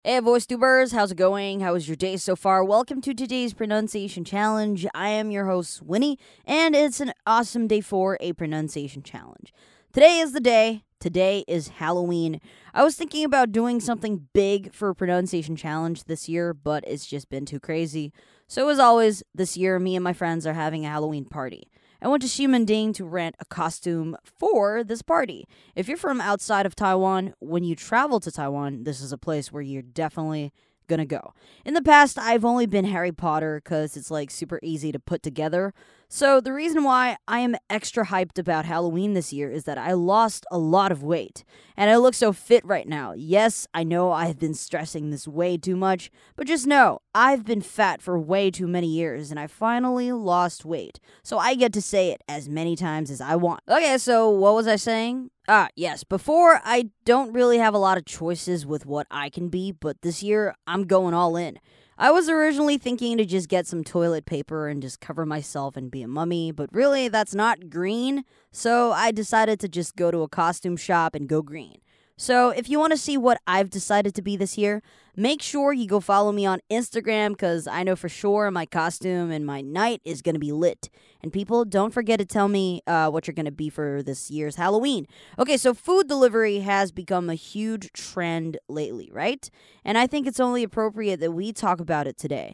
Hey, voice tubers, how's it going? How was your day so far? Welcome to today's pronunciation challenge. I am your host, Winnie, and it's an awesome day for a pronunciation challenge. Today is the day. Today is Halloween. I was thinking about doing something big for a pronunciation challenge this year, but it's just been too crazy. So, as always, this year, me and my friends are having a Halloween party. I went to Ximending to rent a costume for this party. If you're from outside of Taiwan, when you travel to Taiwan, this is a place where you're definitely gonna go. In the past, I've only been Harry Potter because it's like super easy to put together. So, the reason why I am extra hyped about Halloween this year is that I lost a lot of weight and I look so fit right now. Yes, I know I've been stressing this way too much, but just know I've been fat for way too many years and I finally lost weight. So I get to say it as many times as I want. Okay, so what was I saying? Yes, before I don't really have a lot of choices with what I can be, but this year I'm going all in. I was originally thinking to just get some toilet paper and just cover myself and be a mummy, but really that's not green, so I decided to just go to a costume shop and go green. So if you want to see what I've decided to be this year, make sure you go follow me on Instagram because I know for sure my costume and my night is going to be lit. And people, don't forget to tell me what you're going to be for this year's Halloween. Okay, so food delivery has become a huge trend lately, right? And I think it's only appropriate that we talk about it today.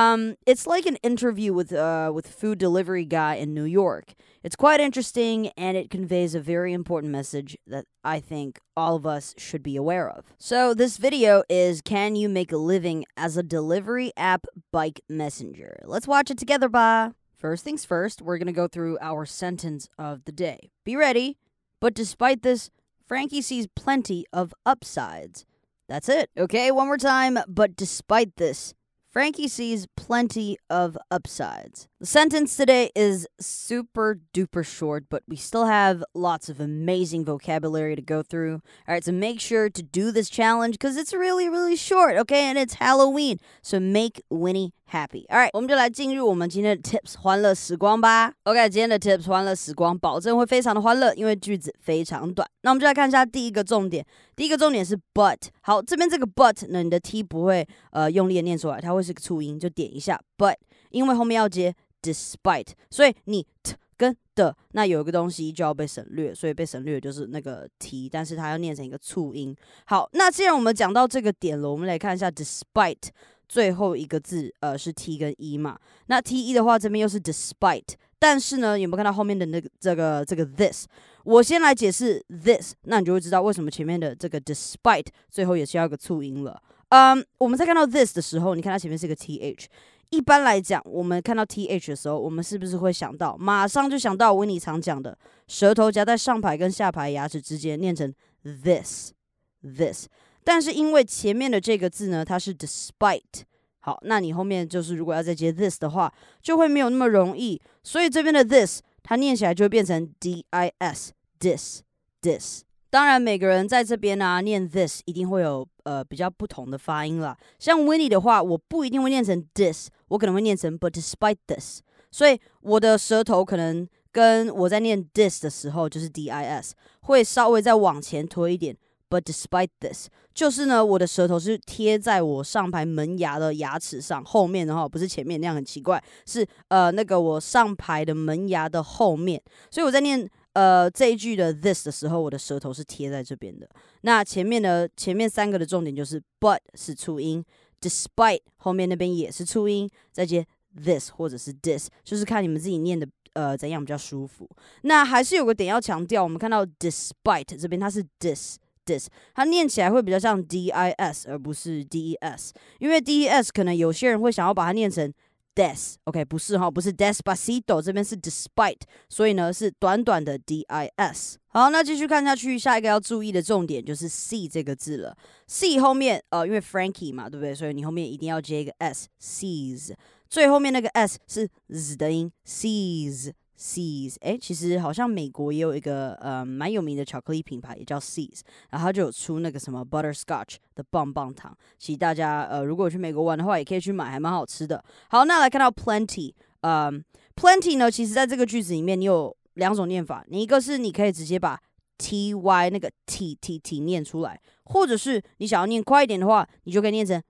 It's like an interview with food delivery guy in New York. It's quite interesting and it conveys a very important message that I think all of us should be aware of. So this video is can you make a living as a delivery app bike messenger? Let's watch it together, bye. First things first, we're going to go through our sentence of the day. Be ready. But despite this, Frankie sees plenty of upsides. That's it. Okay, one more time. But despite this, Frankie sees plenty of upsides. The sentence today is super duper short, but we still have lots of amazing vocabulary to go through. All right, so make sure to do this challenge because it's really, really short, okay? And it's Halloween, so make Winnie happy. All right, 我们就来进入我们今天的 Tips 欢乐时光吧。OK， 今天的 Tips 欢乐时光保证会非常的欢乐，因为句子非常短。那我们就来看一下第一个重点。第一个重点是 but。好，这边这个 but 呢，你的 t 不会用力的念出来，它会是个促音，就点一下 but，因为后面要接 despite， 所以你 t 跟的那有一个东西就要被省略，所以被省略就是那个 t， 但是它要念成一个促音。好，那既然我们讲到这个点了，我们来看一下 despite 最后一个字是 t 跟 e 嘛，那 t e 的话这边又是 despite， 但是呢有没有看到后面的那个这个 this？ 我先来解释 this， 那你就会知道为什么前面的这个 despite 最后也是要一个促音了。我们在看到 this 的时候，你看它前面是个 th。一般来讲，我们看到 th 的时候，我们是不是会想到，马上就想到维尼常讲的，舌头夹在上排跟下排牙齿之间，念成 this。但是因为前面的这个字呢，它是 despite， 好，那你后面就是如果要再接 this 的话，就会没有那么容易，所以这边的 this 它念起来就会变成 dis，this。当然，每个人在这边啊念 this 一定会有比较不同的发音啦。像 Winnie 的话，我不一定会念成 this， 我可能会念成 but despite this， 所以我的舌头可能跟我在念 this 的时候就是 dis， 会稍微再往前推一点。But despite this， 就是呢，我的舌头是贴在我上排门牙的牙齿上，后面的话不是前面那样很奇怪，是那个我上排的门牙的后面，所以我在念这一句的 this 的时候，我的舌头是贴在这边的。那前面三个的重点就是 but 是促音 ，despite 后面那边也是促音，再接 this 或者是 this， 就是看你们自己念的怎样比较舒服。那还是有个点要强调，我们看到 despite 这边它是 dis，它念起来会比较像 dis 而不是 des， 因为 des 可能有些人会想要把它念成 des，OK， 不是哈，不是 despacito， 这边是 despite， 所以呢是短短的 dis。好，那继续看下去，下一个要注意的重点就是 see 这个字了。see 后面因为 Frankie 嘛，对不对？所以你后面一定要接一个 s，sees， 最后面那个 s 是 z 的音 ，sees。其实好像美国也有一个蛮有名的巧克力品牌，也叫 Sees， 然后它就有出那个什么 butterscotch 的棒棒糖。其实大家如果去美国玩的话，也可以去买，还蛮好吃的。好，那来看到 plenty，plenty 呢，其实在这个句子里面你有两种念法，你一个是你可以直接把 ty 那个 t 念出来，或者是你想要念快一点的话，你就可以念成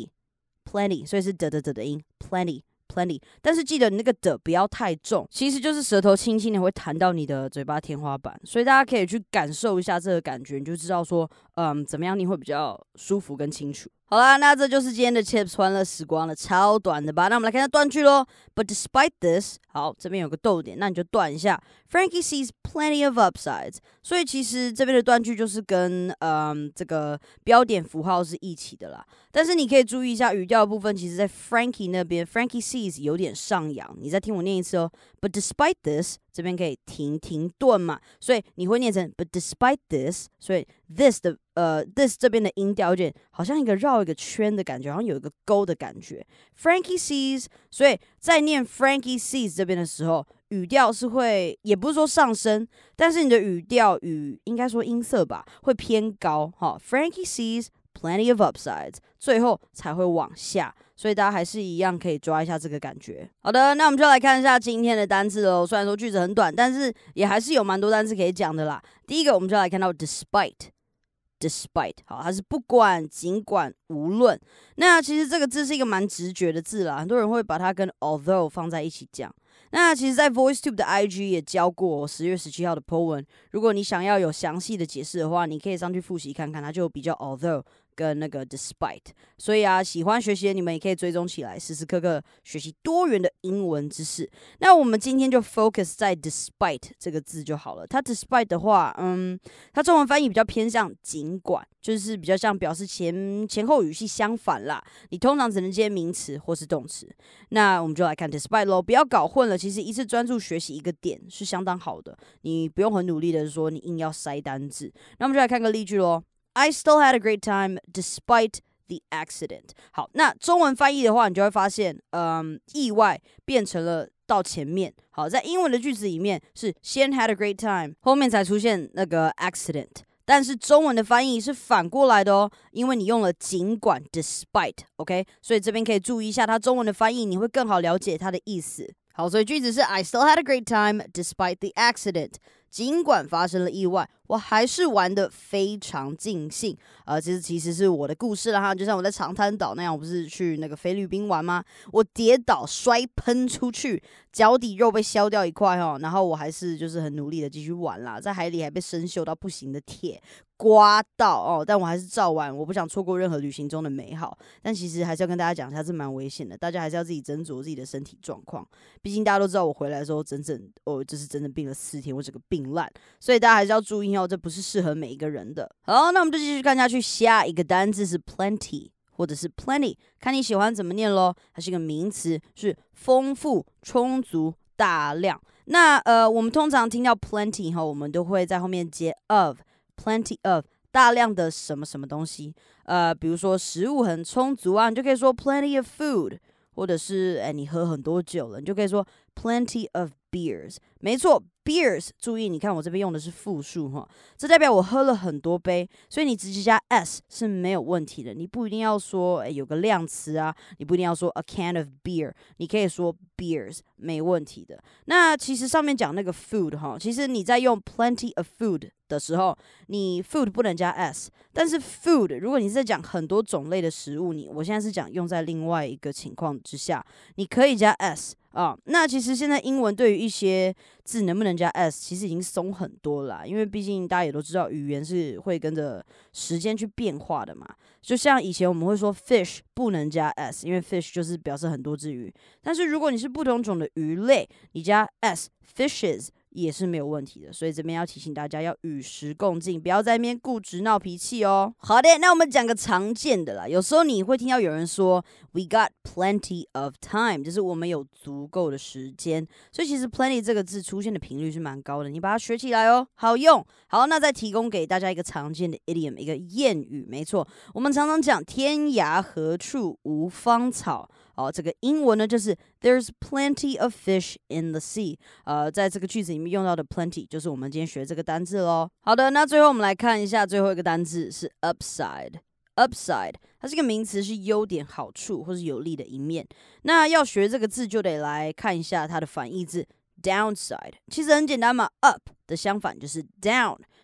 plenty， 所以是的音 plenty。但是记得你那个的不要太重，其实就是舌头轻轻的会弹到你的嘴巴天花板，所以大家可以去感受一下这个感觉，你就知道说，怎么样念会比较舒服跟清楚。好啦，那这就是今天的 Chips 欢乐时光了，超短的吧？那我们来看一下断句咯。But despite this， 好，这边有个逗点，那你就断一下。Frankie sees plenty of upsides， 所以其实这边的断句就是跟这个标点符号是一起的啦。但是你可以注意一下语调的部分，其实在 Frankie 那边 ，Frankie sees 有点上扬。你再听我念一次哦。But despite this， 这边可以停顿嘛，所以你会念成 But despite this， 所以 this 的this 这边的音调有点好像绕一个圈的感觉，好像有一个勾的感觉。Frankie sees， 所以在念 Frankie sees 这边的时候，语调是会，也不是说上升，但是你的语调应该说音色吧，会偏高。Frankie sees plenty of upsides， 最后才会往下。所以大家还是一样可以抓一下这个感觉。好的，那我们就来看一下今天的单字喽。虽然说句子很短，但是也还是有蛮多单字可以讲的啦。第一个，我们就来看到 despite， 好，它是不管、尽管、无论。那其实这个字是一个蛮直觉的字啦，很多人会把它跟 although 放在一起讲。那其实，在 VoiceTube 的 IG 也教过10月17号的 po 文。如果你想要有详细的解释的话，你可以上去复习看看，它就有比较 although 跟那个 despite。所以啊，喜欢学习的你们也可以追踪起来，时时刻刻学习多元的英文知识。那我们今天就 focus 在 despite 这个字就好了。它 despite 的话，它中文翻译比较偏向尽管，就是比较像表示前后语系相反啦。你通常只能接名词或是动词。那我们就来看 despite 咯，不要搞混了。其实一次专注学习一个点是相当好的，你不用很努力的说你硬要塞单字。那我们就来看个例句咯。I still had a great time despite the accident。好，那中文翻译的话，你就会发现，意外变成了到前面。好，在英文的句子里面是先 had a great time， 后面才出现那个 accident。但是中文的翻译是反过来的哦，因为你用了尽管 despite，OK，所以这边可以注意一下它中文的翻译，你会更好了解它的意思。好，所以句子是 I still had a great time despite the accident。尽管发生了意外，我还是玩得非常尽兴。这其实是我的故事啦哈，就像我在长滩岛那样，我不是去那个菲律宾玩吗？我跌倒摔喷出去，脚底肉被削掉一块哈，然后我还是就是很努力的继续玩啦，在海里还被生锈到不行的铁刮到哦，但我还是照玩，我不想错过任何旅行中的美好。但其实还是要跟大家讲一下，这蛮危险的，大家还是要自己斟酌自己的身体状况。毕竟大家都知道，我回来的时候就是整整病了4天，我整个病烂，所以大家还是要注意哦，这不是适合每一个人的。好，那我们就继续看下去，下一个单字是 plenty。或者是 plenty， 看你喜欢怎么念咯。它是一个名词，是丰富、充足、大量。那我们通常听到 plenty 我们都会在后面接 of。plenty of 大量的什么什么东西，比如说食物很充足啊，你就可以说 plenty of food， 或者是你喝很多酒了，你就可以说 plenty of beers。没错 ，beers， 注意，你看我这边用的是复数哈，这代表我喝了很多杯，所以你直接加 s 是没有问题的。你不一定要说有个量词啊，你不一定要说 a can of beer， 你可以说 beers， 没问题的。那其实上面讲那个 food 哈，其实你在用 plenty of food 的时候，你 food 不能加 s， 但是 food 如果你是在讲很多种类的食物，我现在是讲用在另外一个情况之下，你可以加 s。那其实现在英文对于一些字能不能加 s， 其实已经松很多啦，因为毕竟大家也都知道，语言是会跟着时间去变化的嘛。就像以前我们会说 fish 不能加 s， 因为 fish 就是表示很多只鱼。但是如果你是不同种的鱼类，你加 s fishes。也是没有问题的，所以这边要提醒大家要与时共进，不要在那边固执闹脾气哦。好的，那我们讲个常见的啦，有时候你会听到有人说 We got plenty of time， 就是我们有足够的时间，所以其实 plenty 这个字出现的频率是蛮高的，你把它学起来哦，好用。好，那再提供给大家一个常见的 idiom， 一个谚语，没错，我们常常讲天涯何处无芳草。这个英文呢就是 There's plenty of fish in the sea。在这个句子里面用到的 plenty 就是我们今天学这个单字咯。好的，那最后我们来看一下最后一个单字是 upside。upside 它是一个名词，是优点、好处或是有利的一面。那要学这个字就得来看一下它的反义字 downside。其实很简单嘛 ，up 的相反就是 down。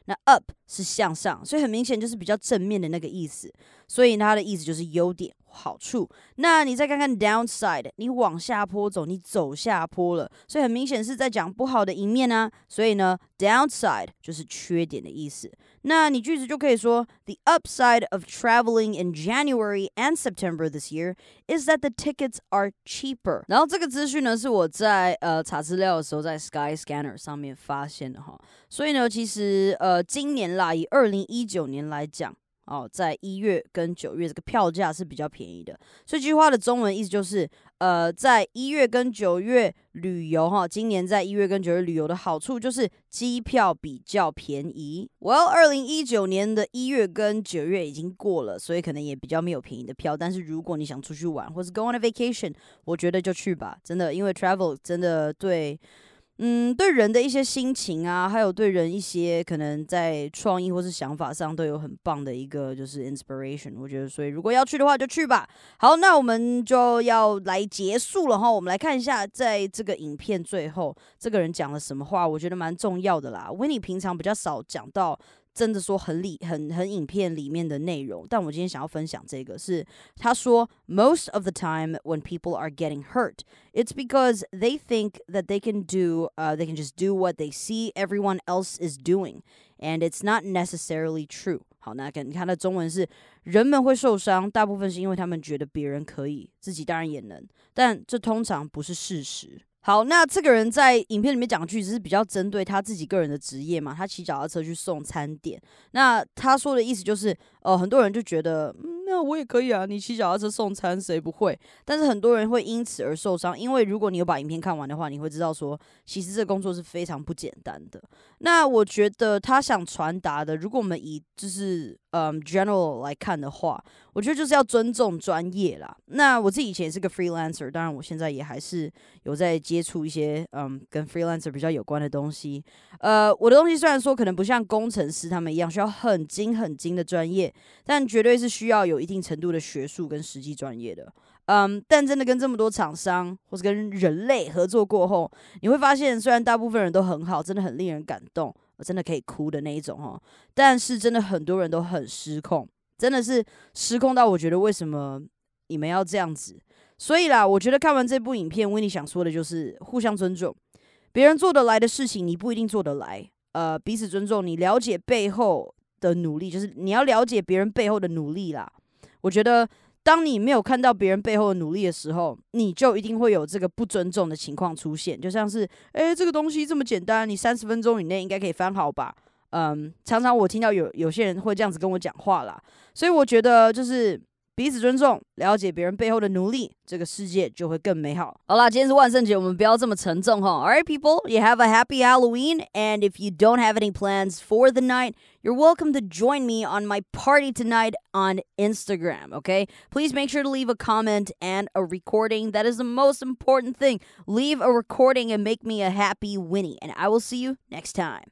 那 up 是向上，所以很明显就是比较正面的那个意思，所以它的意思就是优点。好处，那你再看看 downside， 你往下坡走，你走下坡了，所以很明显是在讲不好的一面啊。所以呢 ，downside 就是缺点的意思。那你句子就可以说 ，The upside of traveling in January and September this year is that the tickets are cheaper。然后这个资讯呢是我在查资料的时候在 Skyscanner 上面发现的哈。所以呢，其实今年啦，以2019年来讲。在1月跟9月这个票价是比较便宜的，所以这句话的中文意思就是，在1月跟9月旅游哈，今年在1月跟9月旅游的好处就是机票比较便宜。2019年的1月跟9月已经过了，所以可能也比较没有便宜的票。但是如果你想出去玩或是 go on a vacation， 我觉得就去吧，真的，因为 travel 真的对人的一些心情啊，还有对人一些可能在创意或是想法上都有很棒的一个就是 inspiration。我觉得，所以如果要去的话就去吧。好，那我们就要来结束了哈。我们来看一下，在这个影片最后，这个人讲了什么话，我觉得蛮重要的啦。Winnie 平常比较少讲到。真的说很影片里面的内容，但我今天想要分享这个是他说 most of the time when people are getting hurt, it's because they think that they can just do what they see everyone else is doing, and it's not necessarily true. 好，那你看的中文是人们会受伤，大部分是因为他们觉得别人可以，自己当然也能，但这通常不是事实。好，那这个人在影片里面讲的句子是比较针对他自己个人的职业嘛，他骑脚踏车去送餐点。那他说的意思就是，很多人就觉得，那我也可以啊，你骑脚踏车送餐谁不会？但是很多人会因此而受伤，因为如果你有把影片看完的话，你会知道说，其实这个工作是非常不简单的。那我觉得他想传达的，如果我们以就是general 来看的话，我觉得就是要尊重专业啦。那我自己以前也是个 freelancer， 当然我现在也还是有在接触一些跟 freelancer 比较有关的东西。我的东西虽然说可能不像工程师他们一样需要很精的专业，但绝对是需要有一定程度的学术跟实际专业的。但真的跟这么多厂商或是跟人类合作过后，你会发现，虽然大部分人都很好，真的很令人感动，真的可以哭的那一种哦，但是真的很多人都很失控，真的是失控到我觉得为什么你们要这样子？所以啦，我觉得看完这部影片，Winnie想说的就是互相尊重，别人做得来的事情，你不一定做得来。彼此尊重，你了解背后的努力，就是你要了解别人背后的努力啦。我觉得。当你没有看到别人背后的努力的时候，你就一定会有这个不尊重的情况出现。就像是，这个东西这么简单，你30分钟以内应该可以翻好吧？常常我听到有些人会这样子跟我讲话啦，所以我觉得就是彼此尊重，了解别人背后的努力，这个世界就会更美好。好啦，今天是万圣节，我们不要这么沉重哈。Alright, people, you have a happy Halloween, and if you don't have any plans for the night, you're welcome to join me on my party tonight on Instagram, okay? Please make sure to leave a comment and a recording. That is the most important thing. Leave a recording and make me a happy Winnie, and I will see you next time.